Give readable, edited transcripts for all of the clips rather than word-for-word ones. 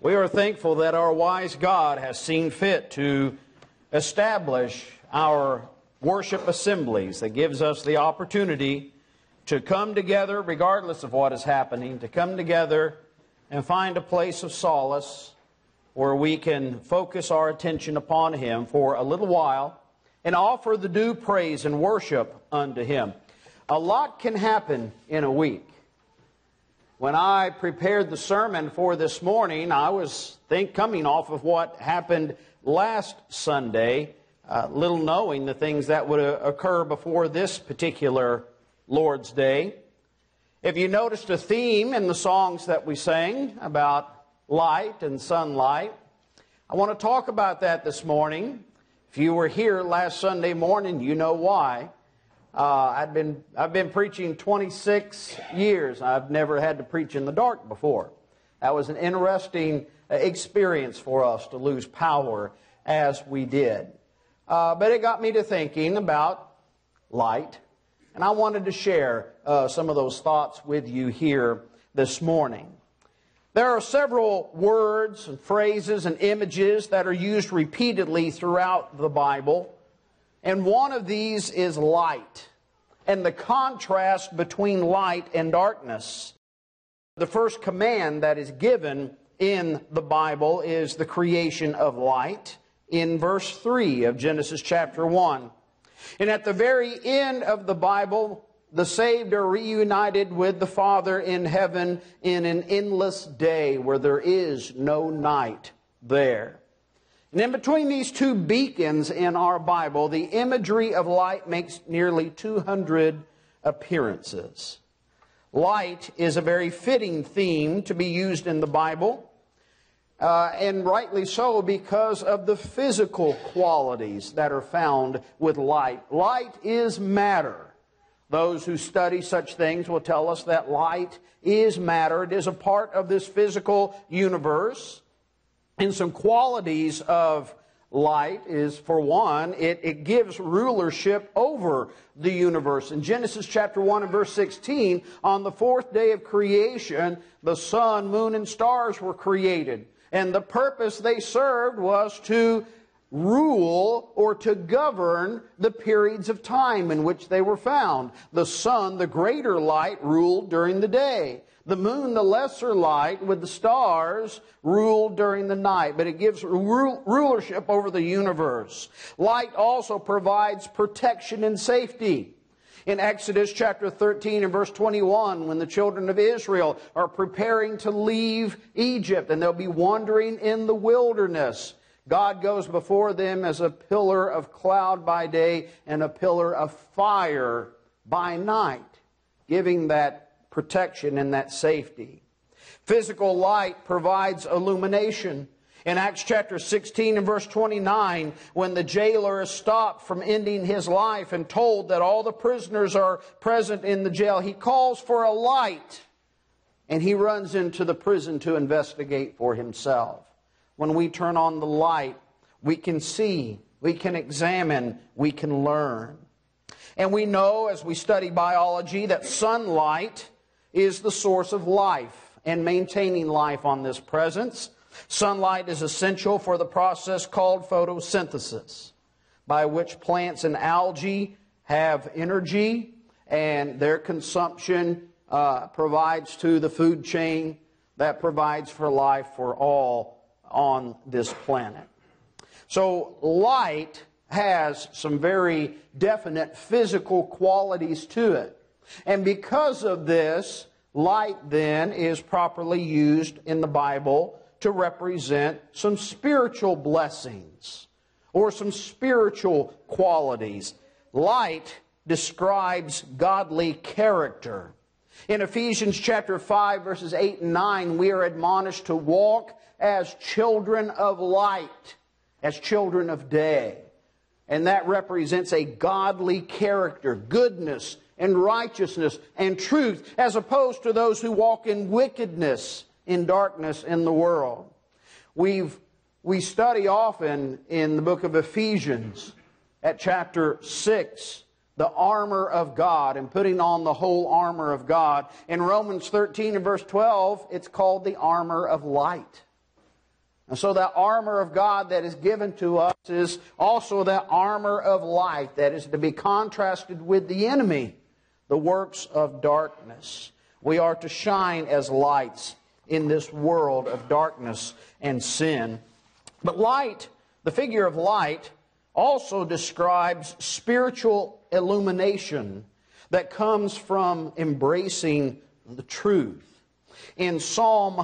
We are thankful that our wise God has seen fit to establish our worship assemblies that gives us the opportunity to come together regardless of what is happening, to come together and find a place of solace where we can focus our attention upon Him for a little while and offer the due praise and worship unto Him. A lot can happen in a week. When I prepared the sermon for this morning, I was coming off of what happened last Sunday, little knowing the things that would occur before this particular Lord's Day. If you noticed a theme in the songs that we sang about light and sunlight, I want to talk about that this morning. If you were here last Sunday morning, you know why. I've been preaching 26 years. I've never had to preach in the dark before. That was an interesting experience for us to lose power as we did. But it got me to thinking about light, and I wanted to share some of those thoughts with you here this morning. There are several words and phrases and images that are used repeatedly throughout the Bible. And one of these is light, and the contrast between light and darkness. The first command that is given in the Bible is the creation of light in verse 3 of Genesis chapter 1. And at the very end of the Bible, the saved are reunited with the Father in heaven in an endless day where there is no night there. And in between these two beacons in our Bible, the imagery of light makes nearly 200 appearances. Light is a very fitting theme to be used in the Bible, and rightly so because of the physical qualities that are found with light. Light is matter. Those who study such things will tell us that light is matter. It is a part of this physical universe. And some qualities of light is, for one, it gives rulership over the universe. In Genesis chapter 1 and verse 16, on the fourth day of creation, the sun, moon, and stars were created. And the purpose they served was to rule or to govern the periods of time in which they were found. The sun, the greater light, ruled during the day. The moon, the lesser light, with the stars, ruled during the night. But it gives rulership over the universe. Light also provides protection and safety. In Exodus chapter 13 and verse 21, when the children of Israel are preparing to leave Egypt and they'll be wandering in the wilderness, God goes before them as a pillar of cloud by day and a pillar of fire by night, giving that protection and that safety. Physical light provides illumination. In Acts chapter 16 and verse 29, when the jailer is stopped from ending his life and told that all the prisoners are present in the jail, he calls for a light and he runs into the prison to investigate for himself. When we turn on the light, we can see, we can examine, we can learn. And we know as we study biology that sunlight is the source of life and maintaining life on this presence. Sunlight is essential for the process called photosynthesis, by which plants and algae have energy and their consumption provides to the food chain that provides for life for all on this planet. So light has some very definite physical qualities to it. And because of this, light then is properly used in the Bible to represent some spiritual blessings or some spiritual qualities. Light describes godly character. In Ephesians chapter 5 verses 8 and 9, we are admonished to walk as children of light, as children of day. And that represents a godly character, goodness and righteousness and truth, as opposed to those who walk in wickedness, in darkness in the world. We study often in the book of Ephesians at chapter 6 the armor of God and putting on the whole armor of God. In Romans 13 and verse 12, it's called the armor of light. And so that armor of God that is given to us is also that armor of light that is to be contrasted with the enemy, the works of darkness. We are to shine as lights in this world of darkness and sin. But light, the figure of light, also describes spiritual illumination that comes from embracing the truth. In Psalm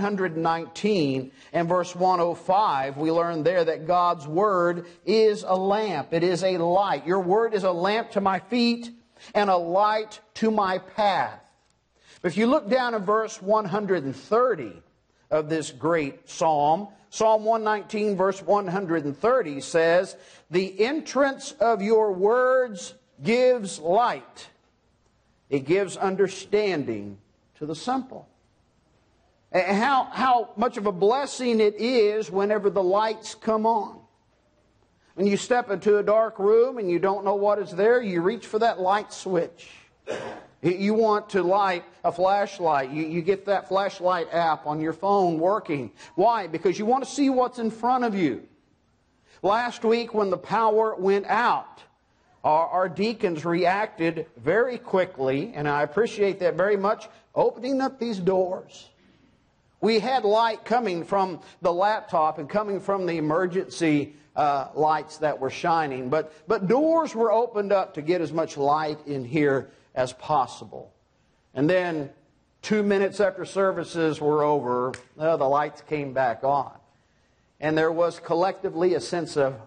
119 and verse 105, we learn there that God's Word is a lamp. It is a light. Your Word is a lamp to my feet and a light to my path. But if you look down at verse 130 of this great psalm, Psalm 119 verse 130 says, "The entrance of your words gives light. It gives understanding to the simple." And how much of a blessing it is whenever the lights come on. When you step into a dark room and you don't know what is there, you reach for that light switch. You want to light a flashlight. You get that flashlight app on your phone working. Why? Because you want to see what's in front of you. Last week when the power went out, our deacons reacted very quickly, and I appreciate that very much, opening up these doors. We had light coming from the laptop and coming from the emergency lights that were shining, but doors were opened up to get as much light in here as possible. And then 2 minutes after services were over, the lights came back on. And there was collectively a sense of,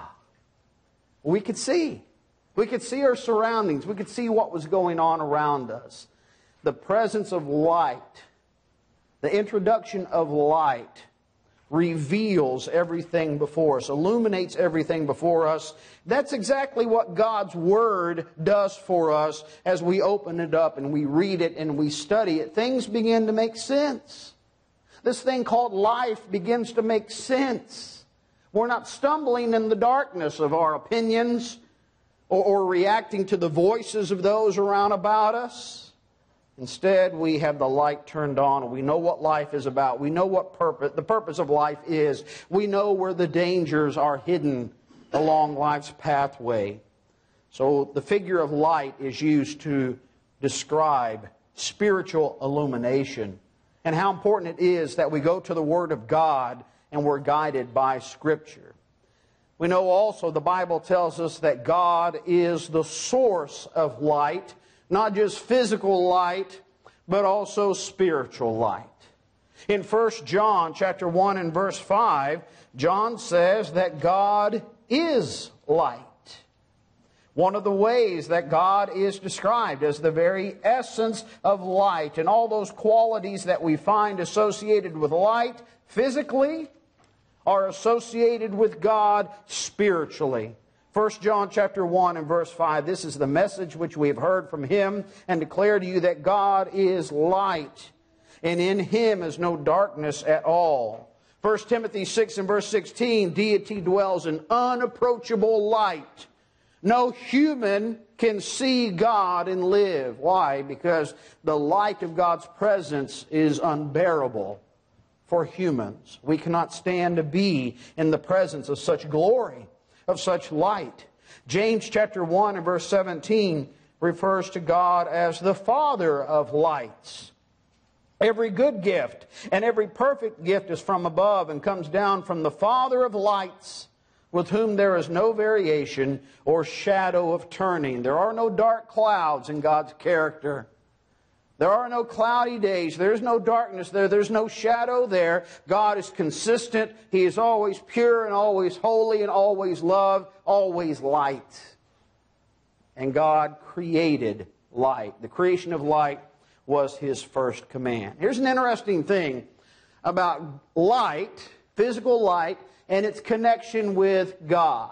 we could see. We could see our surroundings. We could see what was going on around us. The presence of light, the introduction of light, reveals everything before us, illuminates everything before us. That's exactly what God's Word does for us as we open it up and we read it and we study it. Things begin to make sense. This thing called life begins to make sense. We're not stumbling in the darkness of our opinions or reacting to the voices of those around about us. Instead, we have the light turned on, and we know what life is about. We know what the purpose of life is. We know where the dangers are hidden along life's pathway. So the figure of light is used to describe spiritual illumination and how important it is that we go to the Word of God and we're guided by Scripture. We know also the Bible tells us that God is the source of light, not just physical light, but also spiritual light. In 1 John chapter 1 and verse 5, John says that God is light. One of the ways that God is described as the very essence of light, and all those qualities that we find associated with light physically are associated with God spiritually. 1 John chapter 1 and verse 5, this is the message which we have heard from Him and declare to you that God is light, and in Him is no darkness at all. 1 Timothy 6 and verse 16, deity dwells in unapproachable light. No human can see God and live. Why? Because the light of God's presence is unbearable for humans. We cannot stand to be in the presence of such glory, of such light. James chapter 1 and verse 17 refers to God as the Father of lights. Every good gift and every perfect gift is from above and comes down from the Father of lights, with whom there is no variation or shadow of turning. There are no dark clouds in God's character. There are no cloudy days. There's no darkness there. There's no shadow there. God is consistent. He is always pure and always holy and always love, always light. And God created light. The creation of light was His first command. Here's an interesting thing about light, physical light, and its connection with God.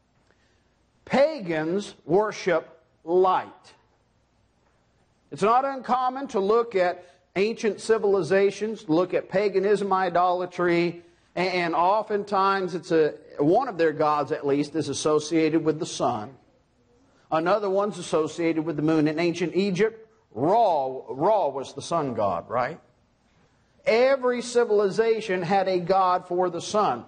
Pagans worship light. It's not uncommon to look at ancient civilizations, look at paganism, idolatry, and oftentimes one of their gods at least is associated with the sun. Another one's associated with the moon. In ancient Egypt, Ra was the sun god, right? Every civilization had a god for the sun.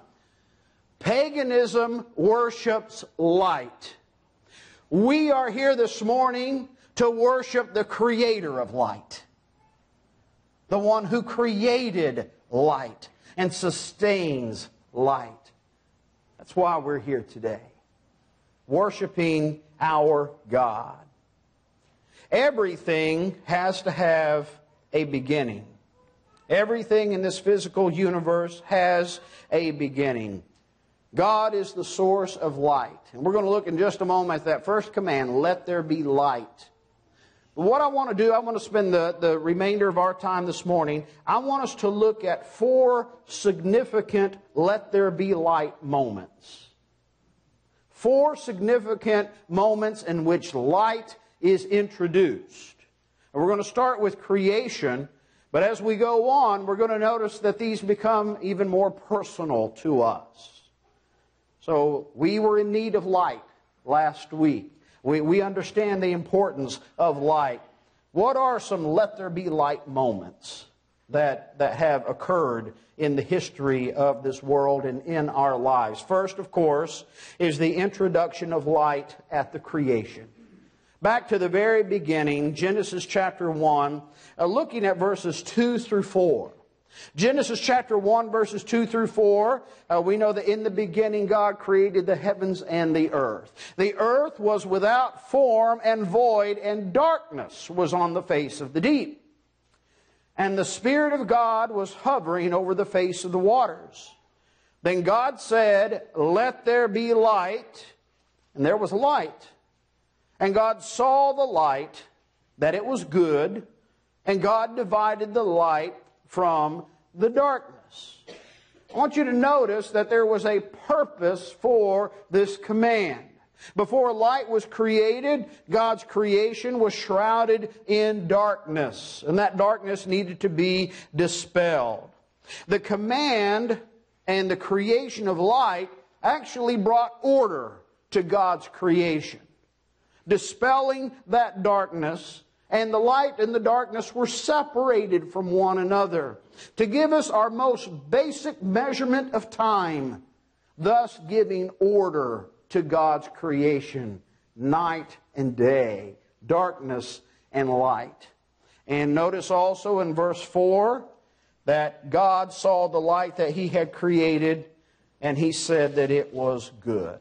Paganism worships light. We are here this morning to worship the creator of light. The one who created light and sustains light. That's why we're here today. Worshiping our God. Everything has to have a beginning. Everything in this physical universe has a beginning. God is the source of light. And we're going to look in just a moment at that first command, let there be light. But what I want to do, I want to spend the remainder of our time this morning, I want us to look at 4 significant let there be light moments. 4 significant moments in which light is introduced. And we're going to start with creation, but as we go on, we're going to notice that these become even more personal to us. So we were in need of light last week. We understand the importance of light. What are some let there be light moments that have occurred in the history of this world and in our lives? First, of course, is the introduction of light at the creation. Back to the very beginning, Genesis chapter 1, looking at verses 2 through 4. Genesis chapter 1, verses 2 through 4, we know that in the beginning God created the heavens and the earth. The earth was without form and void, and darkness was on the face of the deep. And the Spirit of God was hovering over the face of the waters. Then God said, let there be light, and there was light. And God saw the light, that it was good, and God divided the light from the darkness. I want you to notice that there was a purpose for this command. Before light was created, God's creation was shrouded in darkness, and that darkness needed to be dispelled. The command and the creation of light actually brought order to God's creation, dispelling that darkness. And the light and the darkness were separated from one another to give us our most basic measurement of time, thus giving order to God's creation, night and day, darkness and light. And notice also in verse 4 that God saw the light that He had created, and He said that it was good.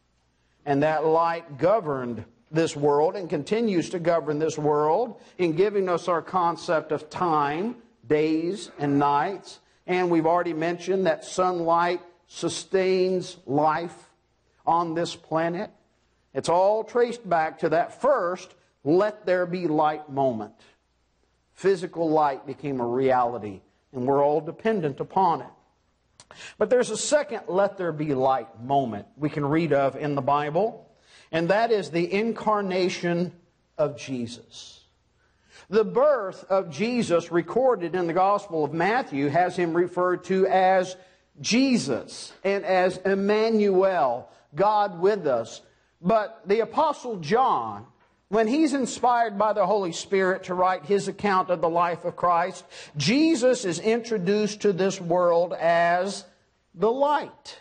And that light governed this world and continues to govern this world in giving us our concept of time, days and nights. And we've already mentioned that sunlight sustains life on this planet. It's all traced back to that first let there be light moment. Physical light became a reality, and we're all dependent upon it. But there's a second let there be light moment we can read of in the Bible. And that is the incarnation of Jesus. The birth of Jesus recorded in the Gospel of Matthew has Him referred to as Jesus and as Emmanuel, God with us. But the Apostle John, when he's inspired by the Holy Spirit to write his account of the life of Christ, Jesus is introduced to this world as the light.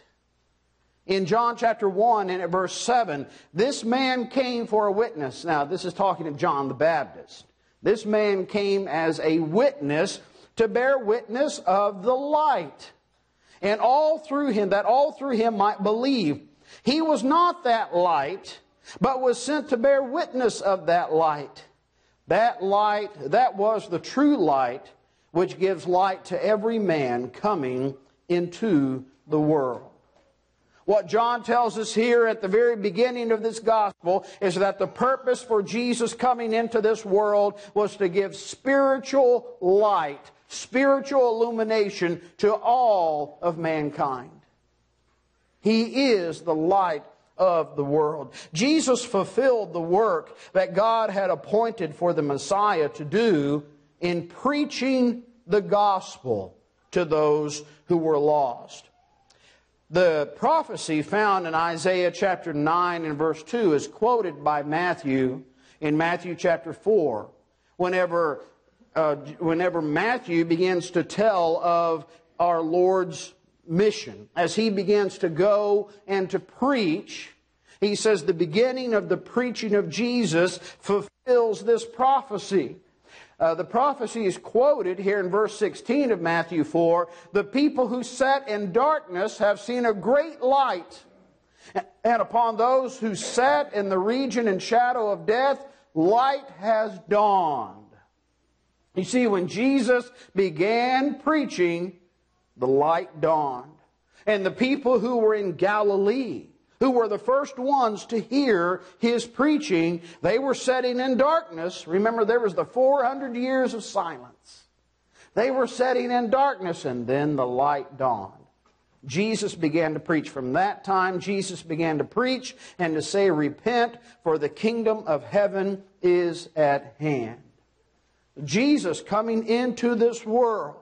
In John chapter 1 and at verse 7, this man came for a witness. Now, this is talking of John the Baptist. This man came as a witness to bear witness of the light. And all through him might believe. He was not that light, but was sent to bear witness of that light. That light, that was the true light, which gives light to every man coming into the world. What John tells us here at the very beginning of this gospel is that the purpose for Jesus coming into this world was to give spiritual light, spiritual illumination to all of mankind. He is the light of the world. Jesus fulfilled the work that God had appointed for the Messiah to do in preaching the gospel to those who were lost. The prophecy found in Isaiah chapter 9 and verse 2 is quoted by Matthew in Matthew chapter 4. Whenever whenever Matthew begins to tell of our Lord's mission, as he begins to go and to preach, he says the beginning of the preaching of Jesus fulfills this prophecy. The prophecy is quoted here in verse 16 of Matthew 4. The people who sat in darkness have seen a great light. And upon those who sat in the region and shadow of death, light has dawned. You see, when Jesus began preaching, the light dawned. And the people who were in Galilee, who were the first ones to hear His preaching, they were sitting in darkness. Remember, there was the 400 years of silence. They were sitting in darkness, and then the light dawned. Jesus began to preach. From that time, Jesus began to preach and to say, repent, for the kingdom of heaven is at hand. Jesus coming into this world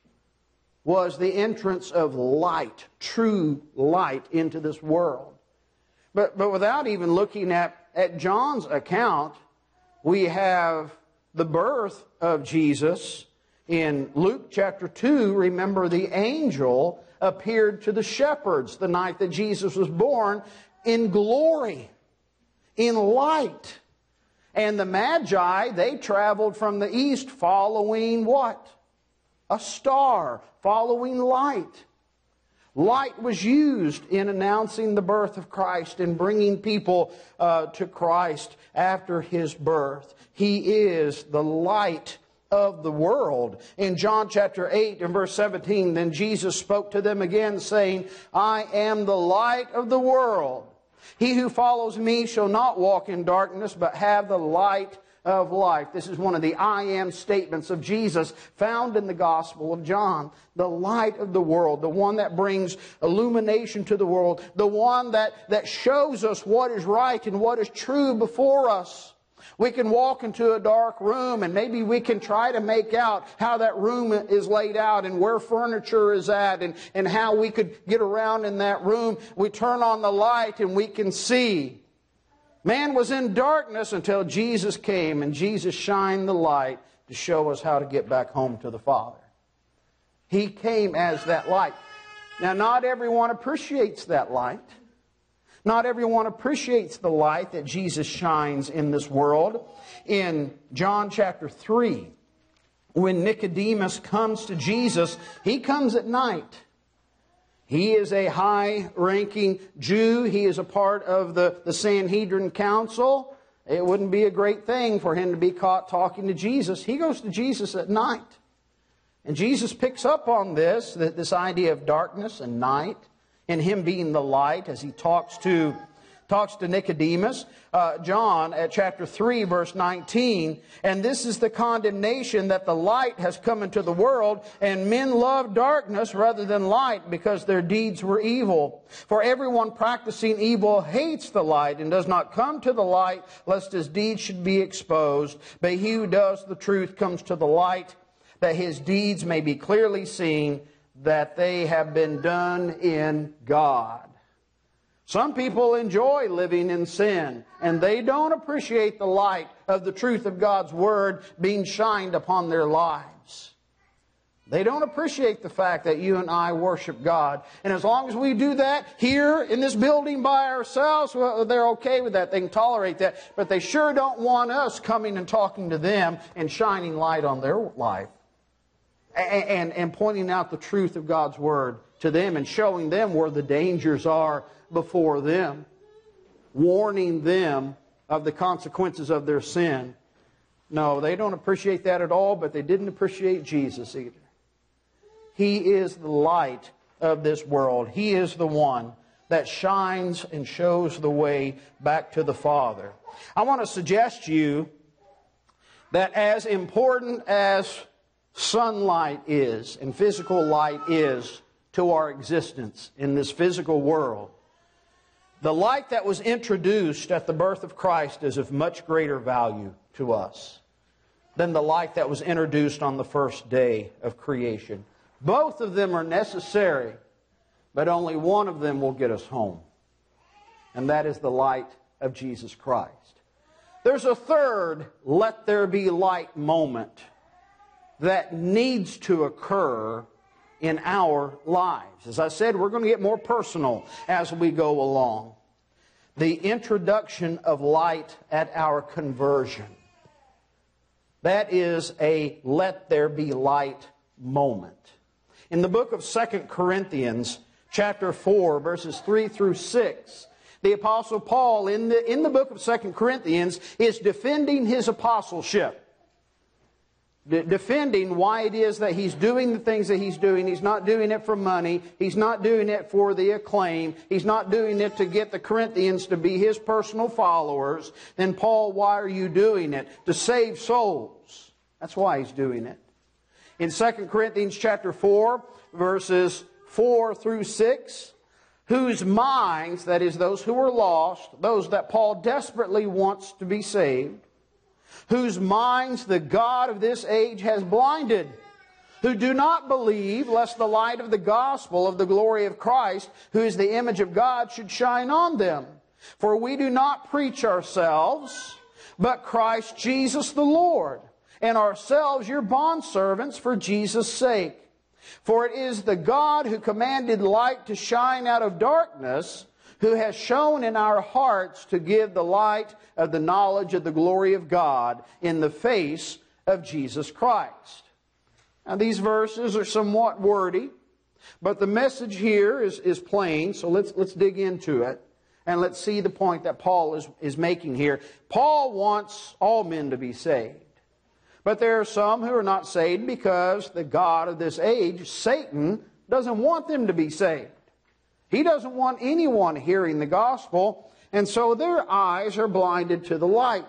was the entrance of light, true light into this world. But without even looking at John's account, we have the birth of Jesus. In Luke chapter 2, remember the angel appeared to the shepherds the night that Jesus was born in glory, in light. And the Magi, they traveled from the east following what? A star, following light. Light was used in announcing the birth of Christ and bringing people to Christ after His birth. He is the light of the world. In John chapter 8 and verse 17, then Jesus spoke to them again, saying, I am the light of the world. He who follows me shall not walk in darkness, but have the light of life. This is one of the I am statements of Jesus found in the Gospel of John. The light of the world, the one that brings illumination to the world, the one that shows us what is right and what is true before us. We can walk into a dark room and maybe we can try to make out how that room is laid out and where furniture is at and how we could get around in that room. We turn on the light and we can see. Man was in darkness until Jesus came, and Jesus shined the light to show us how to get back home to the Father. He came as that light. Now, not everyone appreciates that light. Not everyone appreciates the light that Jesus shines in this world. In John chapter 3, when Nicodemus comes to Jesus, he comes at night. He is a high-ranking Jew. He is a part of the Sanhedrin Council. It wouldn't be a great thing for him to be caught talking to Jesus. He goes to Jesus at night. And Jesus picks up on this idea of darkness and night, and Him being the light as He talks to Nicodemus. John at chapter 3 verse 19, and this is the condemnation, that the light has come into the world, and men love darkness rather than light, because their deeds were evil. For everyone practicing evil hates the light and does not come to the light, lest his deeds should be exposed. But he who does the truth comes to the light, that his deeds may be clearly seen, that they have been done in God. Some people enjoy living in sin, and they don't appreciate the light of the truth of God's Word being shined upon their lives. They don't appreciate the fact that you and I worship God. And as long as we do that here in this building by ourselves, well, they're okay with that. They can tolerate that. But they sure don't want us coming and talking to them and shining light on their life. And pointing out the truth of God's Word to them and showing them where the dangers are before them, warning them of the consequences of their sin. No, they don't appreciate that at all, but they didn't appreciate Jesus either. He is the light of this world. He is the one that shines and shows the way back to the Father. I want to suggest to you that as important as sunlight is and physical light is to our existence in this physical world, the light that was introduced at the birth of Christ is of much greater value to us than the light that was introduced on the first day of creation. Both of them are necessary, but only one of them will get us home. And that is the light of Jesus Christ. There's a third let there be light moment that needs to occur in our lives. As I said, we're going to get more personal as we go along. The introduction of light at our conversion. That is a let there be light moment. In the book of 2 Corinthians, chapter 4, verses 3 through 6, the Apostle Paul in the book of 2 Corinthians is defending his apostleship. Defending why it is that he's doing the things that he's doing. He's not doing it for money. He's not doing it for the acclaim. He's not doing it to get the Corinthians to be his personal followers. Then Paul, why are you doing it? To save souls. That's why he's doing it. In 2 Corinthians chapter 4, verses 4 through 6, whose minds, that is those who are lost, those that Paul desperately wants to be saved, whose minds the God of this age has blinded, who do not believe, lest the light of the gospel of the glory of Christ, who is the image of God, should shine on them. For we do not preach ourselves, but Christ Jesus the Lord, and ourselves your bondservants for Jesus' sake. For it is the God who commanded light to shine out of darkness, who has shown in our hearts to give the light of the knowledge of the glory of God in the face of Jesus Christ. Now these verses are somewhat wordy, but the message here is plain, so let's dig into it, and let's see the point that Paul is making here. Paul wants all men to be saved. But there are some who are not saved because the God of this age, Satan, doesn't want them to be saved. He doesn't want anyone hearing the gospel, and so their eyes are blinded to the light.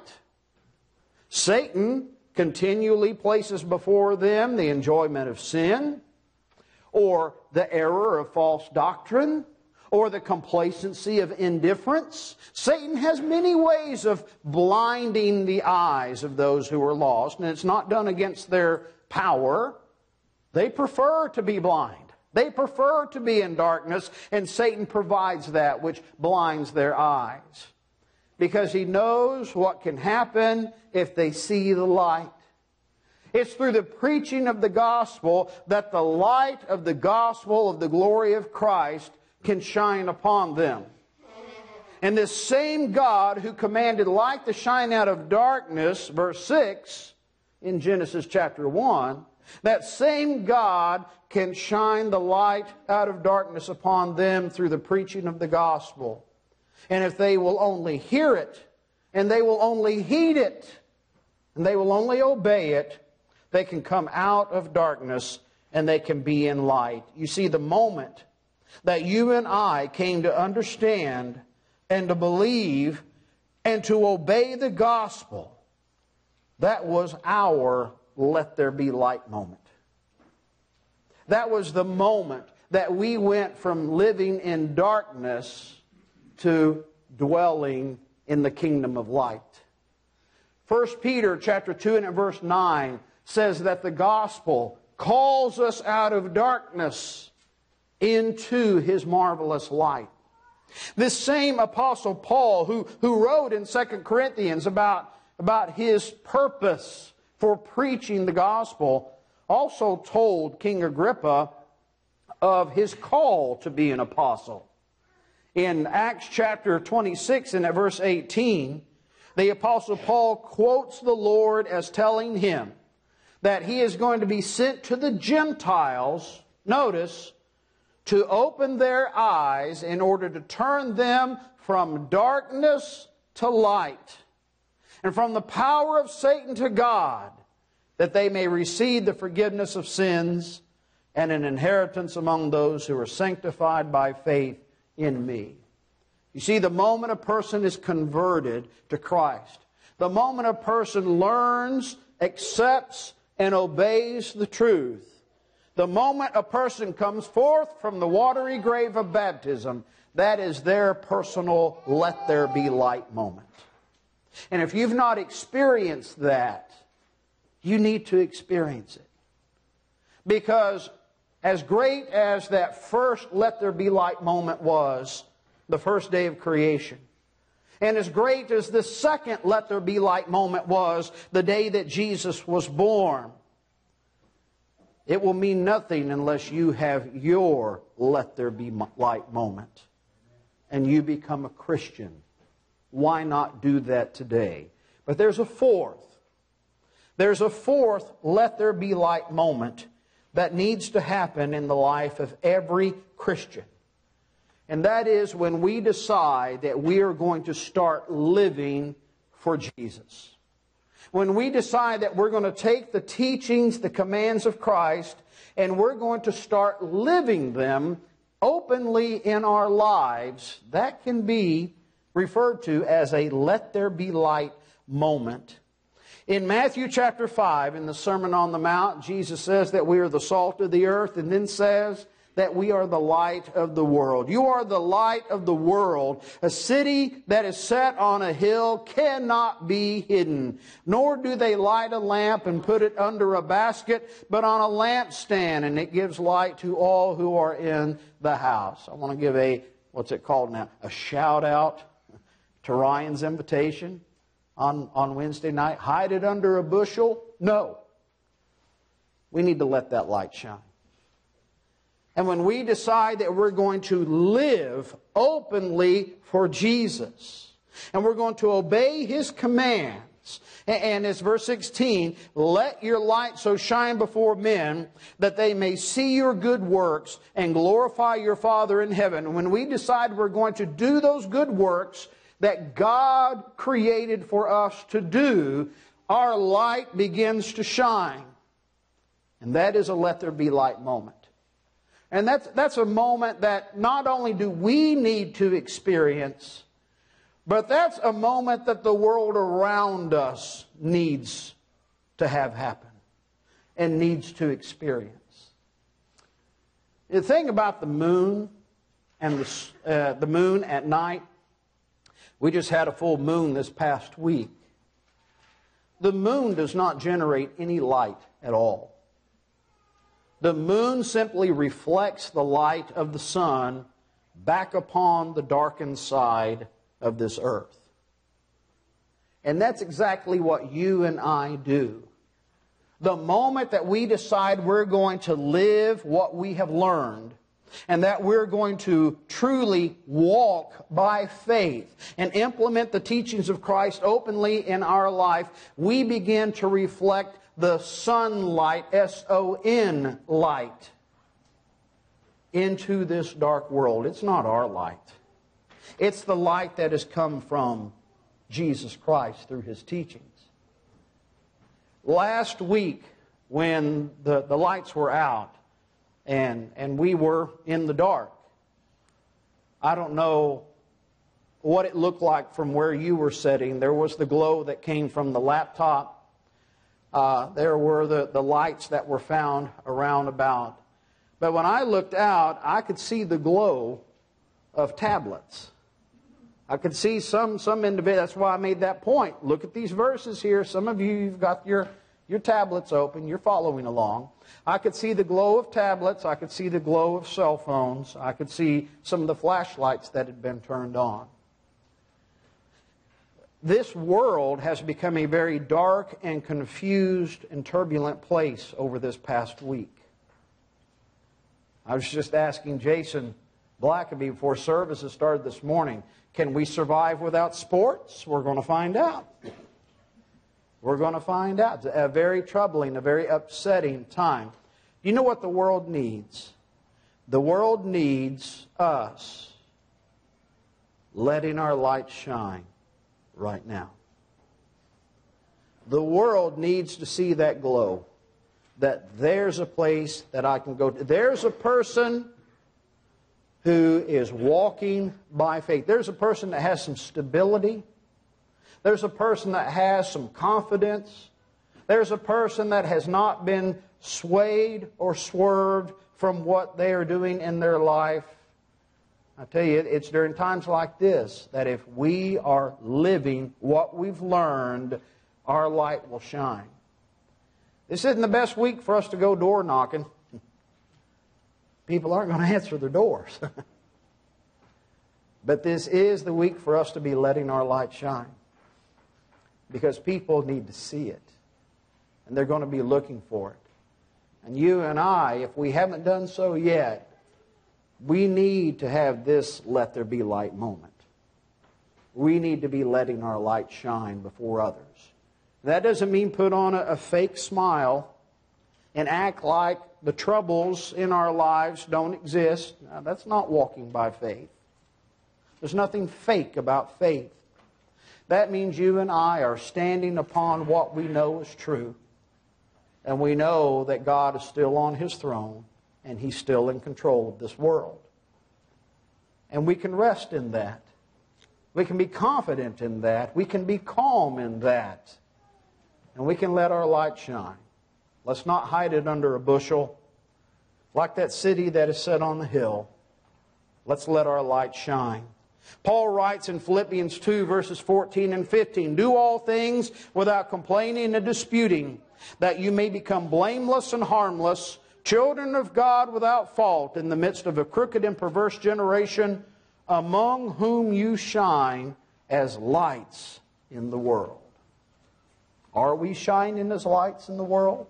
Satan continually places before them the enjoyment of sin, or the error of false doctrine, or the complacency of indifference. Satan has many ways of blinding the eyes of those who are lost, and it's not done against their power. They prefer to be blind. They prefer to be in darkness, and Satan provides that which blinds their eyes. Because he knows what can happen if they see the light. It's through the preaching of the gospel that the light of the gospel of the glory of Christ can shine upon them. And this same God who commanded light to shine out of darkness, verse 6, in Genesis chapter 1, that same God can shine the light out of darkness upon them through the preaching of the gospel. And if they will only hear it, and they will only heed it, and they will only obey it, they can come out of darkness and they can be in light. You see, the moment that you and I came to understand and to believe and to obey the gospel, that was our let there be light moment. That was the moment that we went from living in darkness to dwelling in the kingdom of light. 1 Peter chapter 2 and verse 9 says that the gospel calls us out of darkness into His marvelous light. This same Apostle Paul, who wrote in 2 Corinthians about his purpose for preaching the gospel, also told King Agrippa of his call to be an apostle. In Acts chapter 26 and at verse 18, the Apostle Paul quotes the Lord as telling him that he is going to be sent to the Gentiles, notice, to open their eyes in order to turn them from darkness to light, and from the power of Satan to God, that they may receive the forgiveness of sins and an inheritance among those who are sanctified by faith in me. You see, the moment a person is converted to Christ, the moment a person learns, accepts, and obeys the truth, the moment a person comes forth from the watery grave of baptism, that is their personal let there be light moment. And if you've not experienced that, you need to experience it. Because as great as that first let there be light moment was, the first day of creation, and as great as the second let there be light moment was, the day that Jesus was born, It will mean nothing unless you have your let there be light moment and you become a Christian. Why not do that today? But there's a fourth. There's a fourth let there be light moment that needs to happen in the life of every Christian. And that is when we decide that we are going to start living for Jesus. When we decide that we're going to take the teachings, the commands of Christ, and we're going to start living them openly in our lives, that can be referred to as a let there be light moment. In Matthew chapter 5, in the Sermon on the Mount, Jesus says that we are the salt of the earth, and then says that we are the light of the world. You are the light of the world. A city that is set on a hill cannot be hidden. Nor do they light a lamp and put it under a basket, but on a lampstand, and it gives light to all who are in the house. I want to give a shout out to Ryan's invitation on Wednesday night. Hide it under a bushel? No. We need to let that light shine. And when we decide that we're going to live openly for Jesus, and we're going to obey His commands, and as verse 16, let your light so shine before men that they may see your good works and glorify your Father in heaven. When we decide we're going to do those good works that God created for us to do, our light begins to shine. And that is a let there be light moment. And that's a moment that not only do we need to experience, but that's a moment that the world around us needs to have happen and needs to experience. The thing about the moon and the moon at night, we just had a full moon this past week. The moon does not generate any light at all. The moon simply reflects the light of the sun back upon the darkened side of this earth. And that's exactly what you and I do. The moment that we decide we're going to live what we have learned, and that we're going to truly walk by faith and implement the teachings of Christ openly in our life, we begin to reflect the sunlight, S-O-N light, into this dark world. It's not our light. It's the light that has come from Jesus Christ through His teachings. Last week, when the lights were out and we were in the dark, I don't know what it looked like from where you were sitting. There was the glow that came from the laptop. There were the lights that were found around about. But when I looked out, I could see the glow of tablets. I could see some individuals. That's why I made that point. Look at these verses here. Some of you, you've got your tablets open. You're following along. I could see the glow of tablets. I could see the glow of cell phones. I could see some of the flashlights that had been turned on. This world has become a very dark and confused and turbulent place over this past week. I was just asking Jason Blackaby before services started this morning, can we survive without sports? We're going to find out. We're going to find out. It's a very troubling, a very upsetting time. You know what the world needs? The world needs us letting our light shine right now. The world needs to see that glow, that there's a place that I can go to. There's a person who is walking by faith. There's a person that has some stability. There's a person that has some confidence. There's a person that has not been swayed or swerved from what they are doing in their life. I tell you, it's during times like this that if we are living what we've learned, our light will shine. This isn't the best week for us to go door knocking. People aren't going to answer their doors. But this is the week for us to be letting our light shine. Because people need to see it. And they're going to be looking for it. And you and I, if we haven't done so yet, we need to have this let there be light moment. We need to be letting our light shine before others. That doesn't mean put on a fake smile and act like the troubles in our lives don't exist. Now, that's not walking by faith. There's nothing fake about faith. That means you and I are standing upon what we know is true. And we know that God is still on His throne and He's still in control of this world. And we can rest in that. We can be confident in that. We can be calm in that. And we can let our light shine. Let's not hide it under a bushel. Like that city that is set on the hill, let's let our light shine. Paul writes in Philippians 2, verses 14 and 15, "Do all things without complaining and disputing, that you may become blameless and harmless, children of God without fault, in the midst of a crooked and perverse generation, among whom you shine as lights in the world." Are we shining as lights in the world?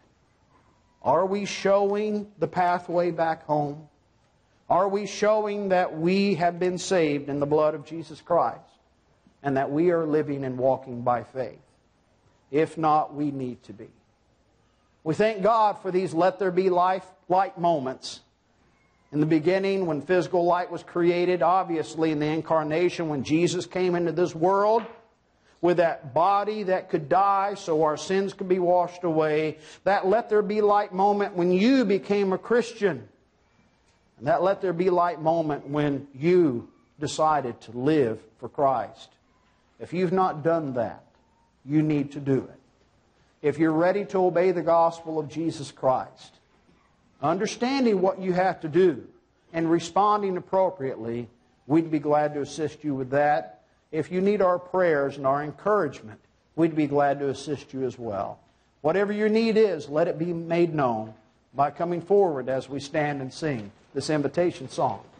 Are we showing the pathway back home? Are we showing that we have been saved in the blood of Jesus Christ and that we are living and walking by faith? If not, we need to be. We thank God for these let there be light moments. In the beginning, when physical light was created, obviously in the incarnation, when Jesus came into this world with that body that could die so our sins could be washed away, that let there be light moment when you became a Christian. And that let there be light moment when you decided to live for Christ. If you've not done that, you need to do it. If you're ready to obey the gospel of Jesus Christ, understanding what you have to do and responding appropriately, we'd be glad to assist you with that. If you need our prayers and our encouragement, we'd be glad to assist you as well. Whatever your need is, let it be made known by coming forward as we stand and sing this invitation song.